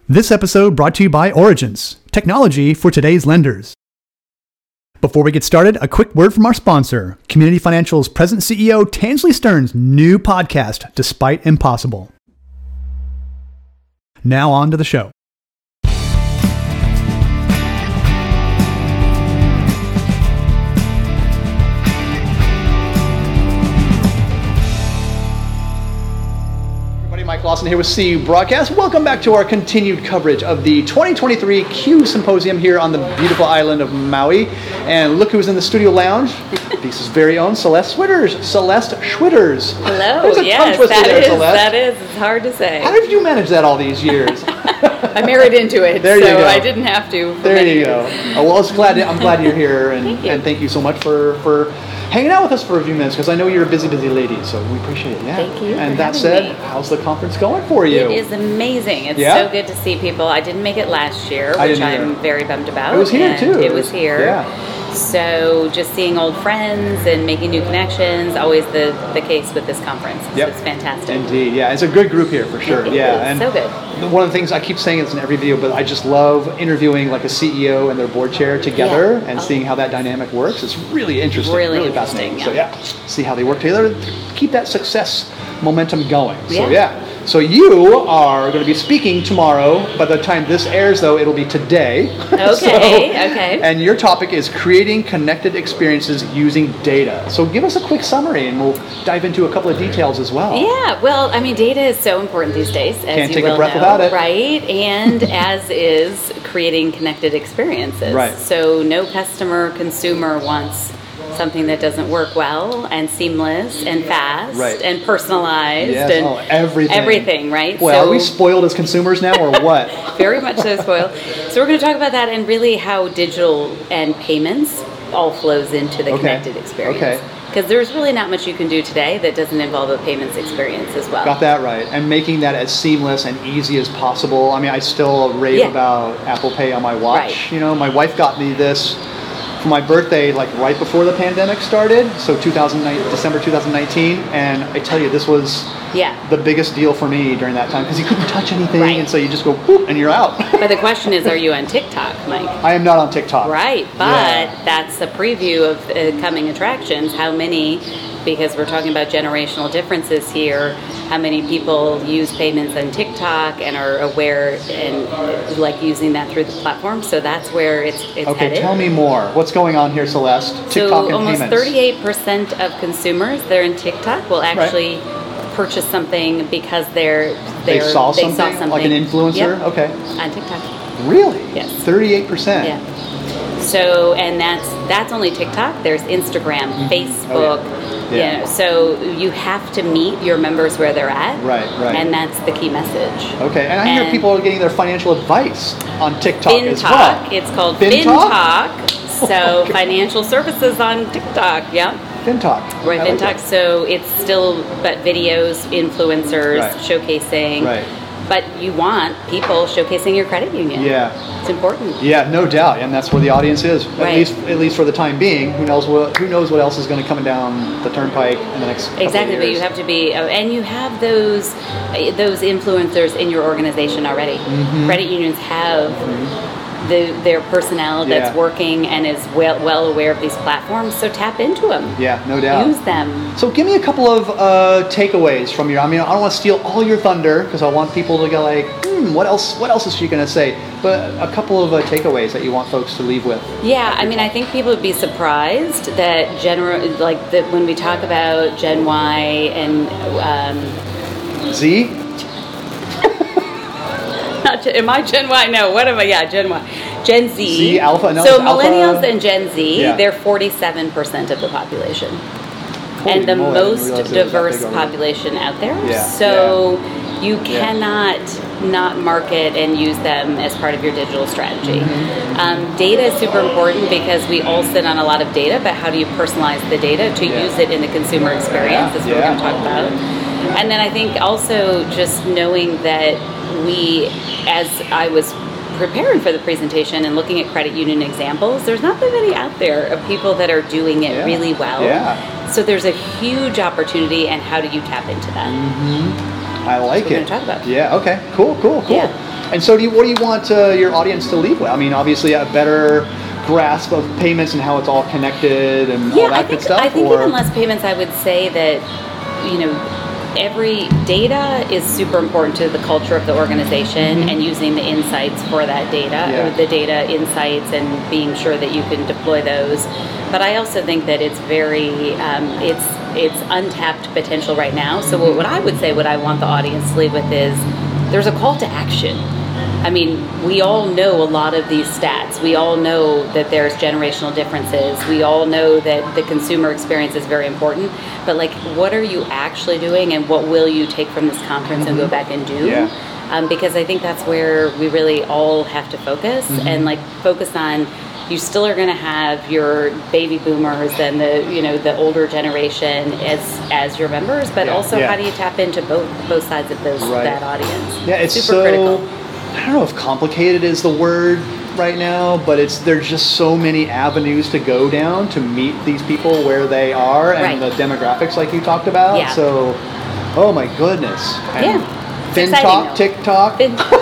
This episode brought to you by Origence, technology for today's lenders. Before we get started, a quick word from our sponsor, Community Financial's President CEO Tansley Stearns' new podcast, Despite Impossible. Now on to the show. Mike Lawson here with CU Broadcast. Welcome back to our continued coverage of the 2023 Q Symposium here on the beautiful island of Maui. And look who's in the studio lounge. This is very own Celeste Schwitters. Celeste Schwitters. Hello. Yes, that is. It's hard to say. How did you manage that all these years? I married into it, so I didn't have to. There you go. Well, I'm glad you're here, and thank you so much for hanging out with us for a few minutes, because I know you're a busy lady, so we appreciate it. Yeah. Thank you. And that said, how's the conference going for you? It is amazing. It's so good to see people. I didn't make it last year, which I'm very bummed about. It was here too. It was here. Yeah. So just seeing old friends and making new connections, always the case with this conference. So it's fantastic. Indeed, yeah. It's a good group here for sure. It is. So good. One of the things I keep saying this in every video, but I just love interviewing like a CEO and their board chair together and seeing how that dynamic works. It's really interesting, really fascinating. Yeah. So see how they work together, keep that success momentum going. So you are going to be speaking tomorrow. By the time this airs, though, it'll be today. Okay. And your topic is creating connected experiences using data. So give us a quick summary, and we'll dive into a couple of details as well. Yeah, well, I mean, data is so important these days, as Can't you take will a breath know, without it. right? And as is creating connected experiences. Right. So no consumer wants something that doesn't work well and seamless and fast and personalized and everything, right? Well, are we spoiled as consumers now, or what? Very much so spoiled. So we're going to talk about that and really how digital and payments all flows into the connected experience. Because there's really not much you can do today that doesn't involve a payments experience as well. Got that right. And making that as seamless and easy as possible. I mean, I still rave about Apple Pay on my watch. Right. You know, my wife got me this for my birthday, like right before the pandemic started, so December 2019, and I tell you, this was the biggest deal for me during that time, because you couldn't touch anything, and so you just go boop, and you're out. But the question is, are you on TikTok, Mike? I am not on TikTok. Right, but that's a preview of coming attractions. How many, because we're talking about generational differences here, how many people use payments on TikTok and are aware and like using that through the platform? So that's where it's headed. Tell me more. What's going on here, Celeste? TikTok and almost payments. 38% of consumers that are in TikTok will actually purchase something because they saw something, like an influencer. On TikTok. Really? Yes. 38%. Yeah. So, and that's only TikTok. There's Instagram, Facebook. So you have to meet your members where they're at. Right. And that's the key message. Okay. And I hear people are getting their financial advice on TikTok as well. It's called FinTalk. So financial services on TikTok. FinTalk. Right, FinTalk. So it's still videos, influencers showcasing. Right. But you want people showcasing your credit union. Yeah. It's important. Yeah, no doubt. And that's where the audience is. At least for the time being. Who knows what else is going to come down the turnpike in the next couple of years. But you have to be, and you have those influencers in your organization already. Mm-hmm. Credit unions have their personnel that's working and is well aware of these platforms, so tap into them. Yeah, no doubt. Use them. So give me a couple of takeaways from your, I mean, I don't want to steal all your thunder, because I want people to go like, what else is she going to say? But a couple of takeaways that you want folks to leave with. Yeah, I mean, I think people would be surprised that when we talk about Gen Y and Z? Am I Gen Y? No, what am I? Yeah, Gen Y. Gen Z. Z, Alpha. No, so millennials and Gen Z, they're 47% of the population. And the most diverse population out there. So you cannot not market and use them as part of your digital strategy. Data is super important because we all sit on a lot of data, but how do you personalize the data to use it in the consumer experience? That's what we're going to talk about. And then I think also just knowing that as I was preparing for the presentation and looking at credit union examples, there's not that many out there of people that are doing it really well. So there's a huge opportunity, and how do you tap into that? I like it. We're going to talk about. Yeah, okay. Cool. Yeah. And so what do you want your audience to leave with? I mean, obviously a better grasp of payments and how it's all connected and all that good stuff? I think even less payments, I would say that, every data is super important to the culture of the organization and using the insights for that data or the data insights and being sure that you can deploy those. But I also think that it's very, it's untapped potential right now. So what I would say, what I want the audience to leave with is there's a call to action. I mean, we all know a lot of these stats. We all know that there's generational differences. We all know that the consumer experience is very important. But like, what are you actually doing, and what will you take from this conference and go back and do? Yeah. Because I think that's where we really all have to focus and like focus on. You still are going to have your baby boomers and the older generation as your members, but also how do you tap into both sides of that audience? Yeah, it's super critical. I don't know if complicated is the word right now, but there's just so many avenues to go down to meet these people where they are and the demographics like you talked about. Yeah. So, oh my goodness. And FinTalk, TikTok.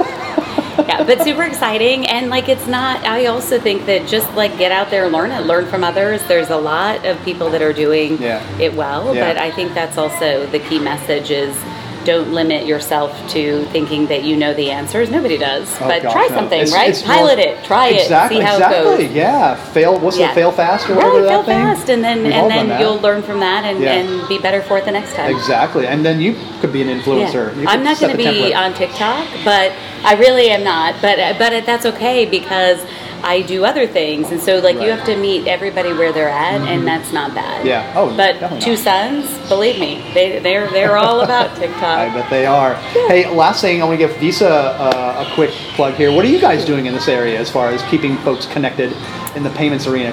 Yeah, but super exciting. And like, it's not, I also think that just like get out there and learn from others. There's a lot of people that are doing it well, but I think that's also the key message is don't limit yourself to thinking that you know the answers. Nobody does. But try something, right? Pilot it, try it, see how it goes. Yeah, fail fast or whatever that thing? Fail fast, and then you'll learn from that and be better for it the next time. Exactly, and then you could be an influencer. Yeah. I'm not going to be on TikTok, but I really am not. But that's okay because I do other things, and so like you have to meet everybody where they're at, and that's not bad. Yeah. Oh, but two sons, believe me, they're all about TikTok. I bet they are. Yeah. Hey, last thing, I want to give Visa a quick plug here. What are you guys doing in this area as far as keeping folks connected in the payments arena?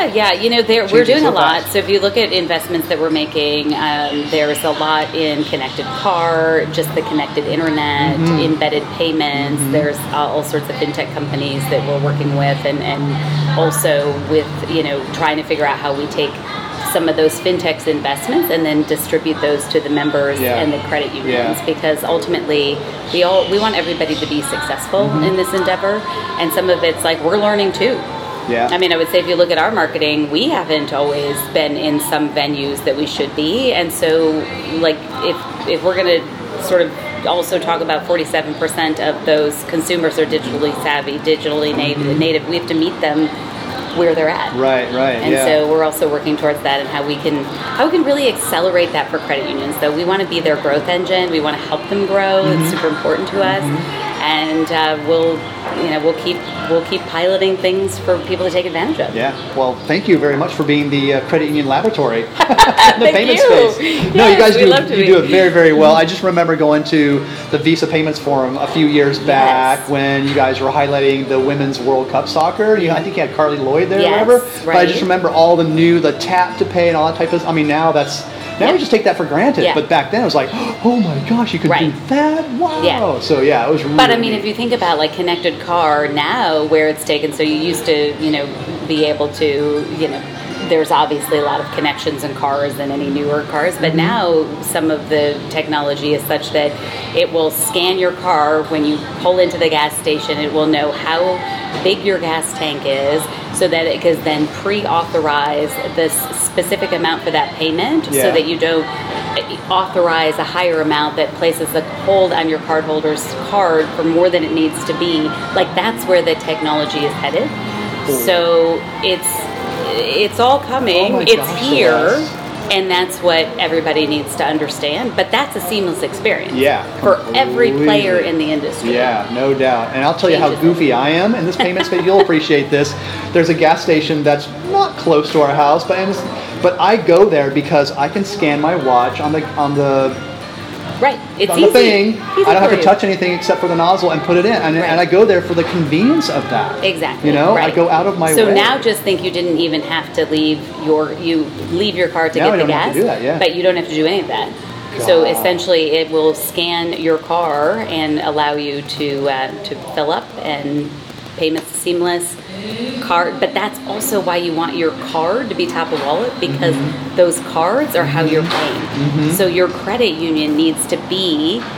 We're doing a lot. So if you look at investments that we're making, there's a lot in connected car, just the connected internet, embedded payments. There's all sorts of fintech companies that we're working with, and also with trying to figure out how we take some of those fintechs investments and then distribute those to the members and the credit unions, because ultimately we want everybody to be successful in this endeavor, and some of it's like we're learning too. Yeah. I mean, I would say if you look at our marketing, we haven't always been in some venues that we should be, and so like if we're going to sort of also talk about 47% of those consumers are digitally savvy, digitally native, we have to meet them where they're at. Right. And so we're also working towards that and how we can really accelerate that for credit unions. So we want to be their growth engine. We want to help them grow. It's super important to us. And we'll keep piloting things for people to take advantage of. Yeah. Well, thank you very much for being the credit union laboratory in the payment space. Yes, no, you guys do it very, very well. I just remember going to the Visa Payments Forum a few years back when you guys were highlighting the Women's World Cup soccer. I think you had Carly Lloyd there or whatever. Right. But I just remember all the tap to pay and all that type of. I mean, now we just take that for granted. Yeah. But back then it was like, oh my gosh, you could do that? Wow. Yeah. So it was really But I mean, if you think about like connected car now, where it's taken, so you used to, be able to, there's obviously a lot of connections in cars and any newer cars, but now some of the technology is such that it will scan your car when you pull into the gas station. It will know how big your gas tank is, so that it can then pre-authorize this specific amount for that payment, so that you don't authorize a higher amount that places a hold on your cardholder's card for more than it needs to be. Like, that's where the technology is headed. Cool. So it's all coming. It's here. And that's what everybody needs to understand. But that's a seamless experience for every player in the industry. Yeah, no doubt. And I'll tell you how goofy I am in this payment space. You'll appreciate this. There's a gas station that's not close to our house, but I go there because I can scan my watch on the Right. It's on the thing. I don't have to touch anything except for the nozzle and put it in. And I go there for the convenience of that. Exactly. I go out of my way. So now just think you didn't even have to leave your car to get the gas. Have to do that, But you don't have to do any of that. God. So essentially it will scan your car and allow you to fill up, and payments seamless. Card, but that's also why you want your card to be top of wallet, because those cards are how you're paying. So your credit union needs to be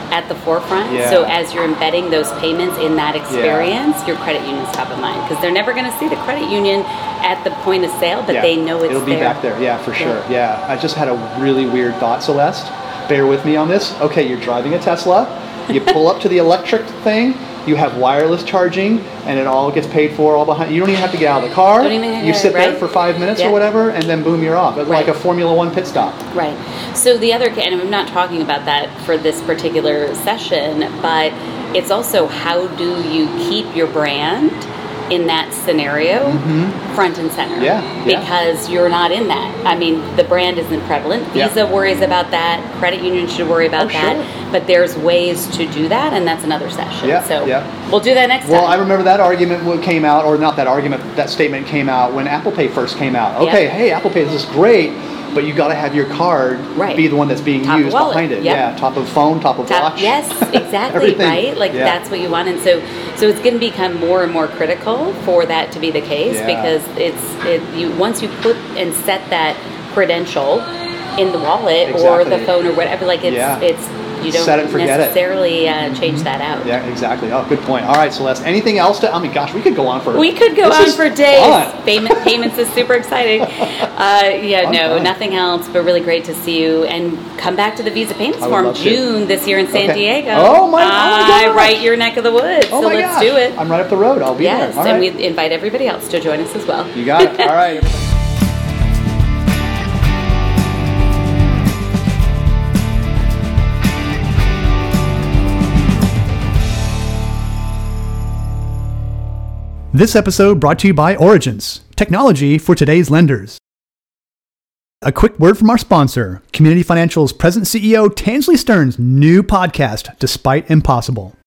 at the forefront. So as you're embedding those payments in that experience, your credit union's top of mind, because they're never going to see the credit union at the point of sale, but they know it's there. It'll be back there. Yeah, for sure. Yeah. I just had a really weird thought, Celeste. Bear with me on this. Okay, you're driving a Tesla. You pull up to the electric thing. You have wireless charging, and it all gets paid for all behind. You don't even have to get out of the car. You sit there for 5 minutes or whatever, and then boom, you're off. It's like a Formula One pit stop. Right. So the other, and I'm not talking about that for this particular session, but it's also how do you keep your brand in that scenario front and center, because you're not in that. I mean, the brand isn't prevalent. Visa worries about that. Credit union should worry about that. But there's ways to do that, and that's another session. We'll do that next time. Well, I remember that argument came out, or not that argument, that statement came out when Apple Pay first came out. Okay, hey, Apple Pay, this is great, but you got to have your card be the one that's being used behind it. Top of phone, top of watch. Yes, exactly, right? Like that's what you want. And so it's going to become more and more critical for that to be the case, because once you put and set that credential in the wallet or the phone or whatever, like it's you don't set it and forget necessarily change that out. Yeah, exactly. Oh, good point. All right, Celeste. Anything else to? I mean, gosh, we could go on for. We could go on for days. Payments is super exciting. Nothing else, but really great to see you. And come back to the Visa Payments Forum June this year in San Diego. Oh my God! Right, your neck of the woods. So let's do it. I'm right up the road. I'll be there. Yes, and we invite everybody else to join us as well. You got it. All right. Everybody. This episode brought to you by Origence, technology for today's lenders. A quick word from our sponsor, Community Financial's present CEO, Tansley Stearns' new podcast, Despite Impossible.